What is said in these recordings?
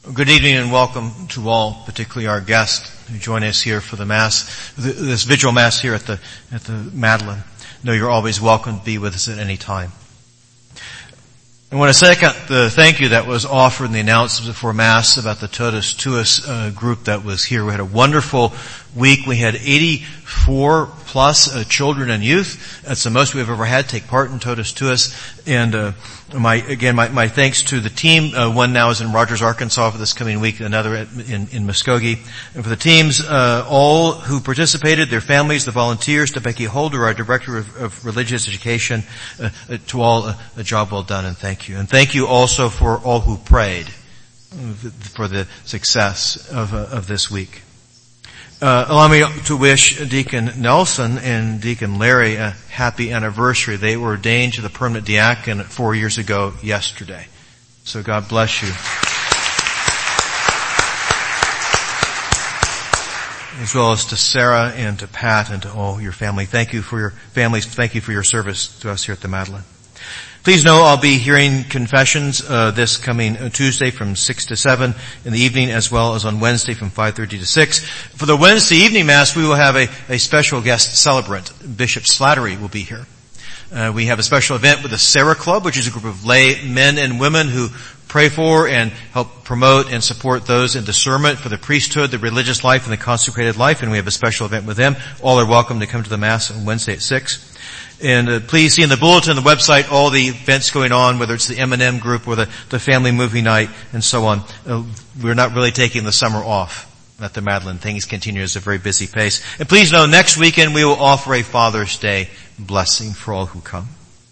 Good evening and welcome to all, particularly our guests who join us here for the Mass, this vigil Mass here at the Madeleine. Know you're always welcome to be with us at any time. I want to second the thank you that was offered in the announcements before Mass about the Totus Tuus group that was here. We had a wonderful week. We had 84 plus children and youth. That's the most we've ever had take part in Totus Tuus. And my thanks to the team. One now is in Rogers, Arkansas for this coming week, another in Muskogee. And for the teams, all who participated, their families, the volunteers, to Becky Holder, our Director of Religious Education, to all, a job well done, and thank you. And thank you also for all who prayed for the success of this week. Allow me to wish Deacon Nelson and Deacon Larry a happy anniversary. They were ordained to the permanent diaconate 4 years ago yesterday. So God bless you. As well as to Sarah and to Pat and to all your family. Thank you for your families. Thank you for your service to us here at the Madeleine. Please know I'll be hearing confessions this coming Tuesday from 6 to 7 in the evening, as well as on Wednesday from 5:30 to 6. For the Wednesday evening Mass, we will have a special guest celebrant. Bishop Slattery will be here. We have a special event with the Sarah Club, which is a group of lay men and women who pray for and help promote and support those in discernment for the priesthood, the religious life, and the consecrated life. And we have a special event with them. All are welcome to come to the Mass on Wednesday at 6. And please see in the bulletin, the website, all the events going on, whether it's the M&M group or the family movie night and so on. We're not really taking the summer off at the Madeleine. Things continue at a very busy pace. And please know, next weekend we will offer a Father's Day blessing for all who come.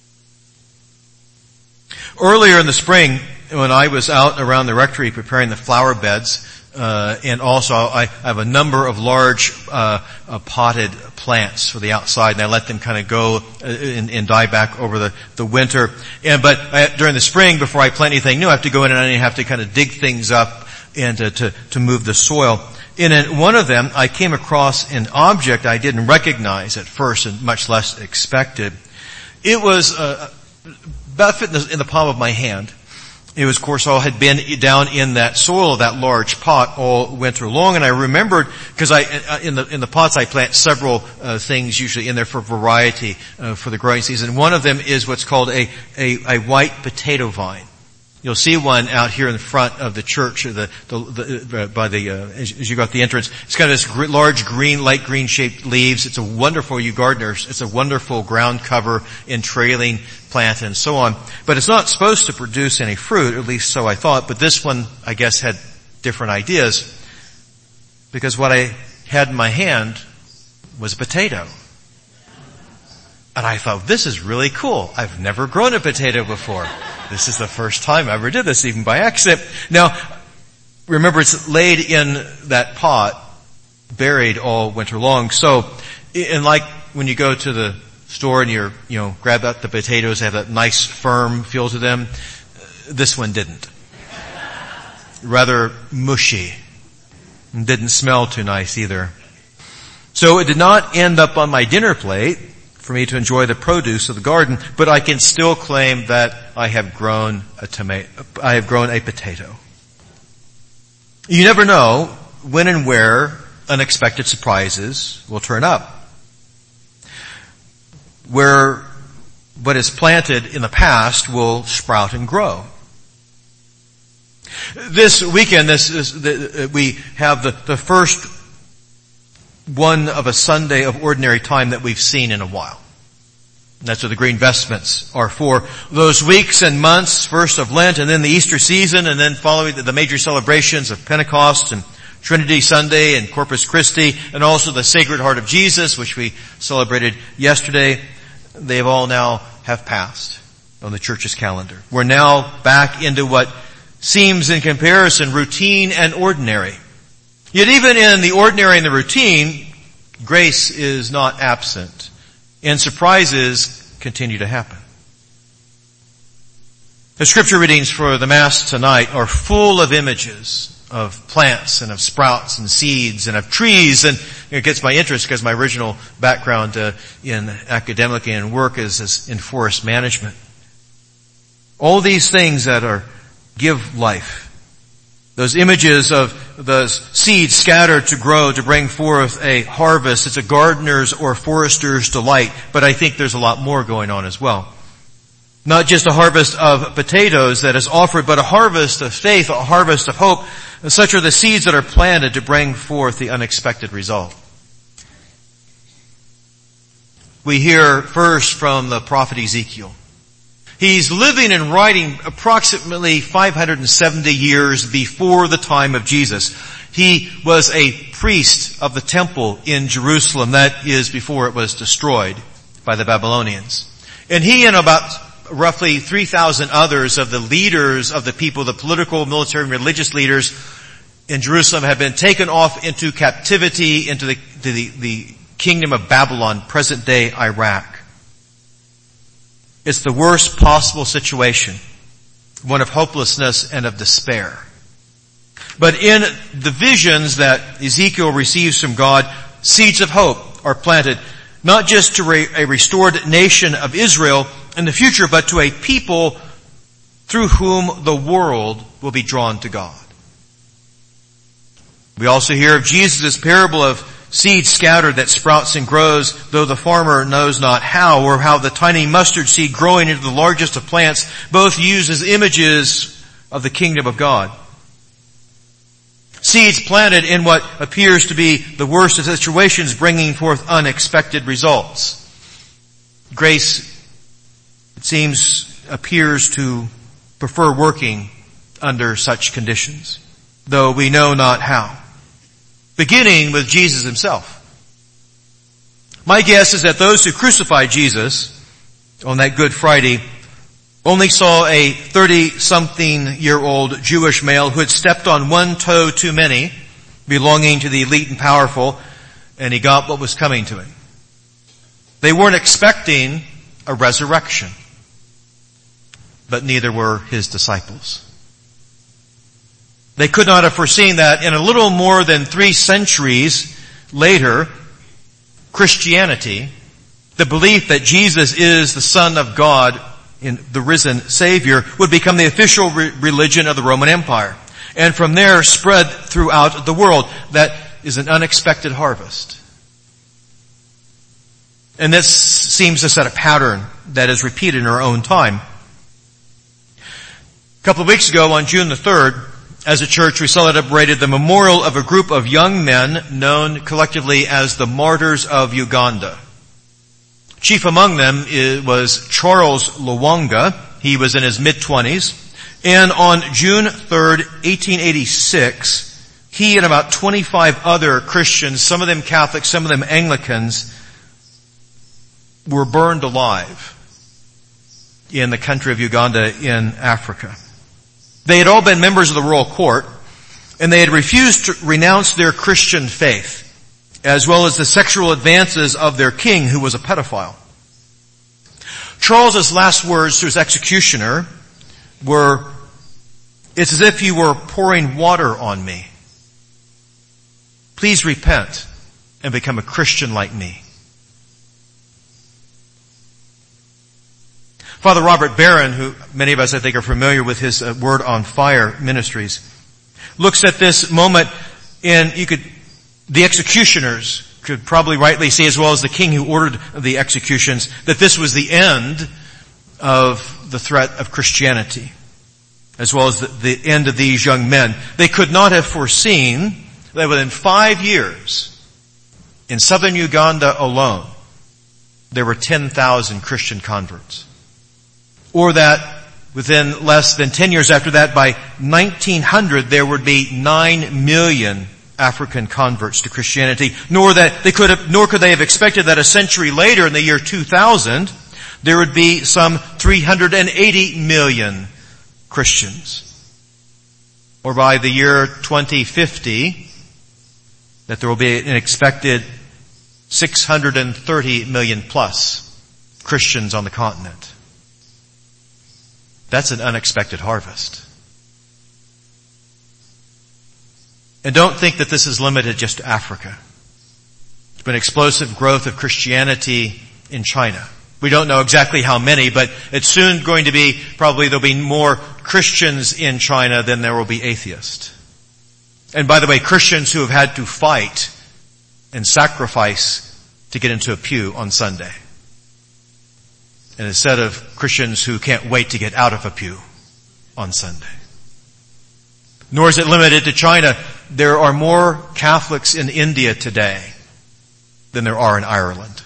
Earlier in the spring, when I was out around the rectory preparing the flower beds, and also I have a number of large potted plants for the outside, and I let them kind of go and die back over the winter. But during the spring, before I plant anything new, I have to go in and I have to kind of dig things up and to move the soil. And in one of them, I came across an object I didn't recognize at first, and much less expected. It was about fit in the palm of my hand. It was, of course, all had been down in that soil of that large pot all winter long. And I remembered, because in the pots I plant several things usually in there for variety for the growing season. One of them is what's called a white potato vine. You'll see one out here in the front of the church, as you go up the entrance. It's got this large green, light green shaped leaves. It's a wonderful, you gardeners, it's a wonderful ground cover in trailing plant and so on. But it's not supposed to produce any fruit, at least so I thought. But this one, I guess, had different ideas. Because what I had in my hand was a potato. And I thought, this is really cool. I've never grown a potato before. This is the first time I ever did this, even by accident. Now, remember, it's laid in that pot, buried all winter long. So, and like when you go to the store and grab out the potatoes, they have that nice firm feel to them. This one didn't. Rather mushy. And didn't smell too nice either. So it did not end up on my dinner plate for me to enjoy the produce of the garden, but I can still claim that I have grown a potato. You never know when and where unexpected surprises will turn up. Where what is planted in the past will sprout and grow. This weekend, we have the first one of a Sunday of ordinary time that we've seen in a while. And that's what the green vestments are for. Those weeks and months, first of Lent and then the Easter season, and then following the major celebrations of Pentecost and Trinity Sunday and Corpus Christi, and also the Sacred Heart of Jesus, which we celebrated yesterday. They've all now have passed on the church's calendar. We're now back into what seems in comparison routine and ordinary. Yet even in the ordinary and the routine, grace is not absent, and surprises continue to happen. The scripture readings for the Mass tonight are full of images of plants and of sprouts and seeds and of trees, and it gets my interest because my original background in academic and work is in forest management. All these things that give life, Those images of those seeds scattered to grow, to bring forth a harvest. It's a gardener's or forester's delight. But I think there's a lot more going on as well. Not just a harvest of potatoes that is offered, but a harvest of faith, a harvest of hope. Such are the seeds that are planted to bring forth the unexpected result. We hear first from the prophet Ezekiel. He's living and writing approximately 570 years before the time of Jesus. He was a priest of the temple in Jerusalem. That is before it was destroyed by the Babylonians. And he and about roughly 3,000 others of the leaders of the people, the political, military, and religious leaders in Jerusalem had been taken off into captivity into the kingdom of Babylon, present day Iraq. It's the worst possible situation, one of hopelessness and of despair. But in the visions that Ezekiel receives from God, seeds of hope are planted, not just to a restored nation of Israel in the future, but to a people through whom the world will be drawn to God. We also hear of Jesus' parable of seed scattered that sprouts and grows, though the farmer knows not how, or how the tiny mustard seed growing into the largest of plants, both used as images of the kingdom of God. Seeds planted in what appears to be the worst of situations, bringing forth unexpected results. Grace, it seems, appears to prefer working under such conditions, though we know not how. Beginning with Jesus himself. My guess is that those who crucified Jesus on that Good Friday only saw a 30-something-year-old Jewish male who had stepped on one toe too many, belonging to the elite and powerful, and he got what was coming to him. They weren't expecting a resurrection, but neither were his disciples. They could not have foreseen that in a little more than 3 centuries later, Christianity, the belief that Jesus is the Son of God, in the risen Savior, would become the official religion of the Roman Empire. And from there spread throughout the world. That is an unexpected harvest. And this seems to set a pattern that is repeated in our own time. A couple of weeks ago, on June the 3rd, as a church, we celebrated the memorial of a group of young men known collectively as the Martyrs of Uganda. Chief among them was Charles Lwanga. He was in his mid-20s. And on June 3rd, 1886, he and about 25 other Christians, some of them Catholics, some of them Anglicans, were burned alive in the country of Uganda in Africa. They had all been members of the royal court, and they had refused to renounce their Christian faith, as well as the sexual advances of their king, who was a pedophile. Charles's last words to his executioner were, "It's as if you were pouring water on me. Please repent and become a Christian like me." Father Robert Barron, who many of us I think are familiar with his Word on Fire ministries, looks at this moment and the executioners could probably rightly say, as well as the king who ordered the executions, that this was the end of the threat of Christianity, as well as the end of these young men. They could not have foreseen that within 5 years, in southern Uganda alone, there were 10,000 Christian converts. Or that within less than 10 years after that, by 1900, there would be 9 million African converts to Christianity. Nor could they have expected that a century later, in the year 2000, there would be some 380 million Christians. Or by the year 2050, that there will be an expected 630 million plus Christians on the continent. That's an unexpected harvest. And don't think that this is limited just to Africa. There's been explosive growth of Christianity in China. We don't know exactly how many, but it's soon going to be, probably there'll be more Christians in China than there will be atheists. And by the way, Christians who have had to fight and sacrifice to get into a pew on Sunday. And a set of Christians who can't wait to get out of a pew on Sunday. Nor is it limited to China. There are more Catholics in India today than there are in Ireland.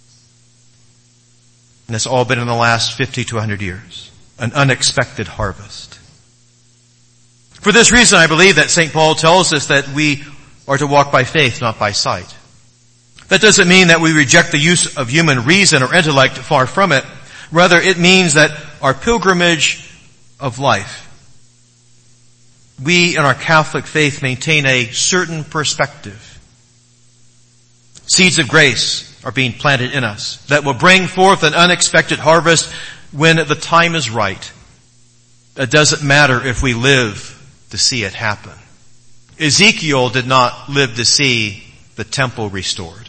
And it's all been in the last 50 to 100 years. An unexpected harvest. For this reason, I believe that St. Paul tells us that we are to walk by faith, not by sight. That doesn't mean that we reject the use of human reason or intellect, far from it. Rather, it means that our pilgrimage of life, we in our Catholic faith maintain a certain perspective. Seeds of grace are being planted in us that will bring forth an unexpected harvest when the time is right. It doesn't matter if we live to see it happen. Ezekiel did not live to see the temple restored.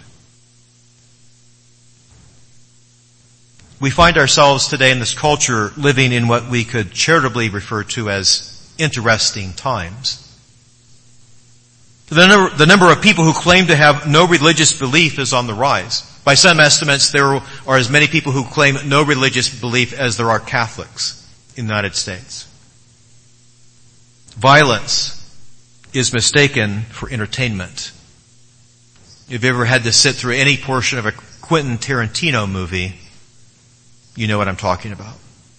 We find ourselves today in this culture living in what we could charitably refer to as interesting times. The number of people who claim to have no religious belief is on the rise. By some estimates, there are as many people who claim no religious belief as there are Catholics in the United States. Violence is mistaken for entertainment. If you ever had to sit through any portion of a Quentin Tarantino movie, you know what I'm talking about.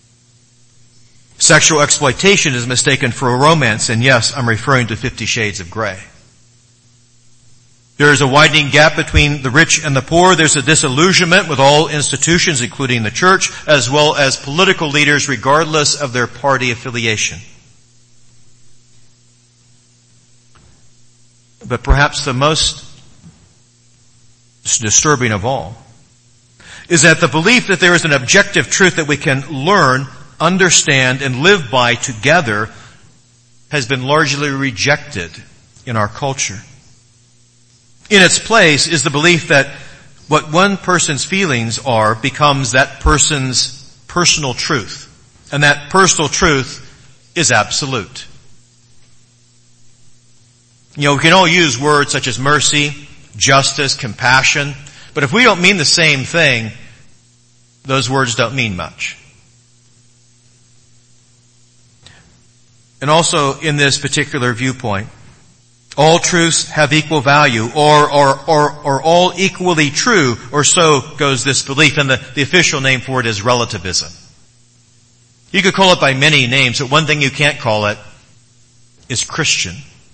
Sexual exploitation is mistaken for a romance, and yes, I'm referring to 50 Shades of Grey. There is a widening gap between the rich and the poor. There's a disillusionment with all institutions, including the church, as well as political leaders, regardless of their party affiliation. But perhaps the most disturbing of all is that the belief that there is an objective truth that we can learn, understand, and live by together has been largely rejected in our culture. In its place is the belief that what one person's feelings are becomes that person's personal truth. And that personal truth is absolute. We can all use words such as mercy, justice, compassion, but if we don't mean the same thing, those words don't mean much. And also in this particular viewpoint, all truths have equal value or all equally true, or so goes this belief, and the official name for it is relativism. You could call it by many names, but one thing you can't call it is Christian.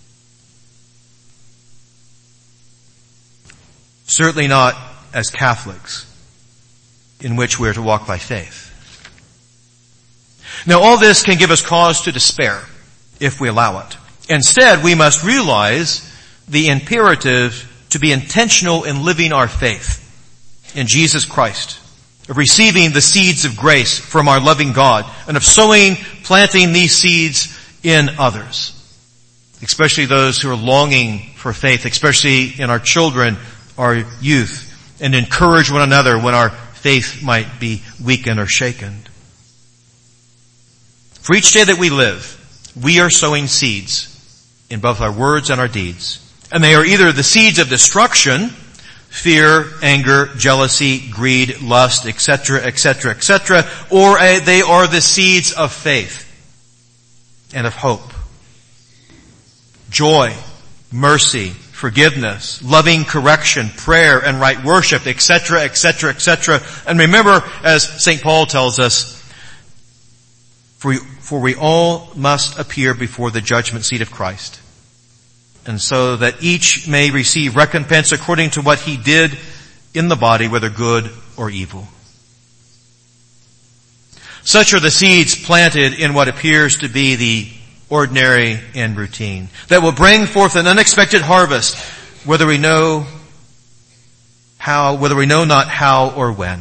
Certainly not as Catholics, in which we are to walk by faith. Now all this can give us cause to despair, if we allow it. Instead, we must realize the imperative to be intentional in living our faith in Jesus Christ, of receiving the seeds of grace from our loving God, and of planting these seeds in others, especially those who are longing for faith, especially in our children, our youth, and encourage one another when our faith might be weakened or shaken. For each day that we live, we are sowing seeds in both our words and our deeds. And they are either the seeds of destruction, fear, anger, jealousy, greed, lust, etc., etc., etc., or they are the seeds of faith and of hope, joy, mercy, forgiveness, loving correction, prayer, and right worship, etc., etc., etc. And remember, as St. Paul tells us, for we all must appear before the judgment seat of Christ, and so that each may receive recompense according to what he did in the body, whether good or evil. Such are the seeds planted in what appears to be the ordinary and routine, that will bring forth an unexpected harvest, whether we know not how or when.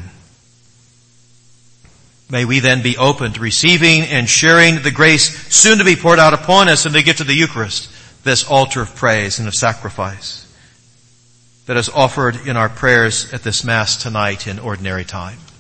May we then be open to receiving and sharing the grace soon to be poured out upon us, and to get to the Eucharist, this altar of praise and of sacrifice that is offered in our prayers at this Mass tonight in ordinary time.